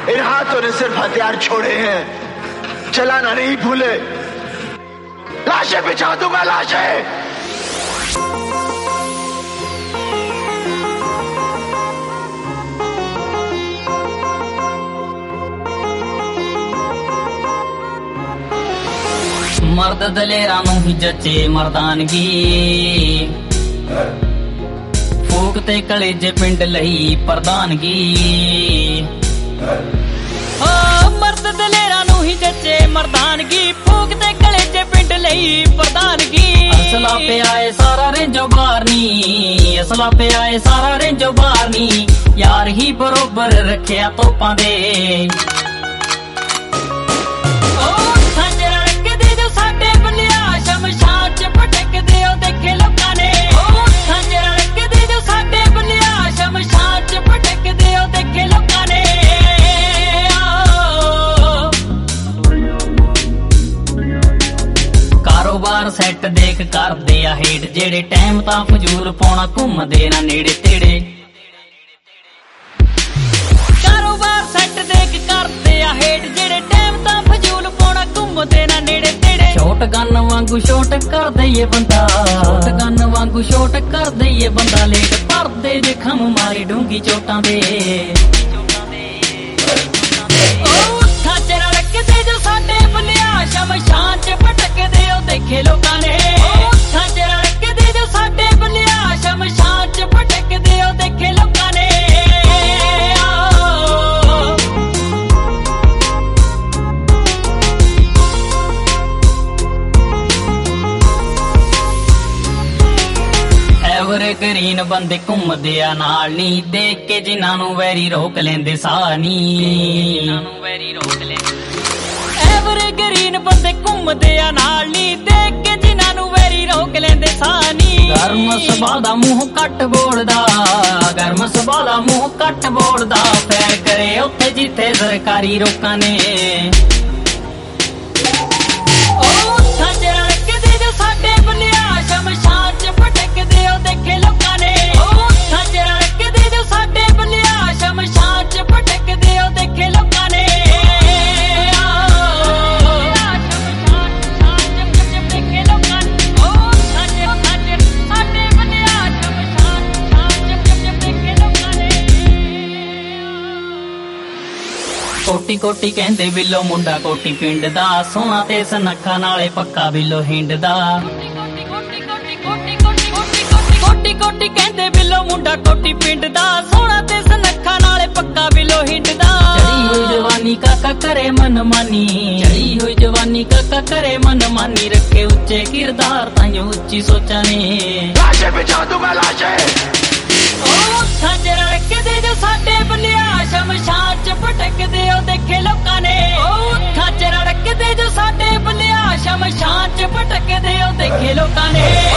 इन हाथों ने सिर्फ हथियार छोड़े हैं, चलाना नहीं भूले। लाशें बिछा दूंगा, लाशें। मर्द दलेरा नूं ही जचे मर्दानगी, फूक ते कलेजे पिंड लई प्रधानगी। ओ मर्द दलेरा नूं ही जचे मर्दानगी, फूक ते कलेजे पिंड लई प्रधानगी। असला पे आए सारा रेंजो बारनी, असला पे आए सारा रेंजो बारनी, यार ही बरोबर रखिया तोपां दे। कारोबार सैट देख करदे आ हेठ जेड़े, टाइम तां फजूल पाउणा घुमदे ना नेड़े तेड़े। कारोबार सैट देख करदे आ हेठ जेड़े, टाइम तां फजूल पाउणा घुमदे ना नेड़े तेड़े। शॉट गन वांगू शॉट कर दईए बंदा, शॉट गन वांगू शॉट कर दईए बंदा, लेट भरदे जे खम मारी डूंगी चोटां दे। शमशान च भटकदे ओ देखे लोकां ने, साझे रड़कदे जो साडे बलिया, शमशान च भटकदे ओ देखे लोकां ने। एवरग्रीन बंदे घुमदे आ नाल नी, देख के जिन्हां नूं वैरी रोक लेंदे साह नी। एवरग्रीन बंदे घुमदे आ नाल नी, देख के जिन्हां नूं वैरी रोक लेंदे साह नी। गर्म सुभाऽ दा मूंह घट बोलदा, गर्म सुभाऽ दा मूंह घट बोलदा, फैर करे उत्थे जिथे सरकारी रोकां ने। ओ साझे रड़कदे जो साडे बलिया, शमशान च भटकदे ओ देखे लोकां ने। ओ साझे रड़कदे जो साडे बलिया, शमशान च भटकदे ओ देखे लोकां ने। कोटी कोटी कहंदे बिलो मुंडा कोटी पिंड दा, सोना ते सनखा नाले पक्का बिलो हिंड दा। कोटी कोटी कहंदे बिलो मुंडा कोटी पिंड दा, सोना ते सनखा नाले पक्का बिलो हिंड दा। चढ़ी हुई जवानी काका करे मनमानी, चढ़ी हुई जवानी काका करे मनमानी, रखे उच्चे किरदार ताइयों उच्ची सोचा ने। लाशें बिछा दूंगा, लाशें। साझे रड़कदे जो साडे बलिया, शमशान च भटकदे ओ देखे लोकां ने। साझे रड़कदे जो साडे बलिया, शमशान च भटकदे ओ देखे लोकां ने।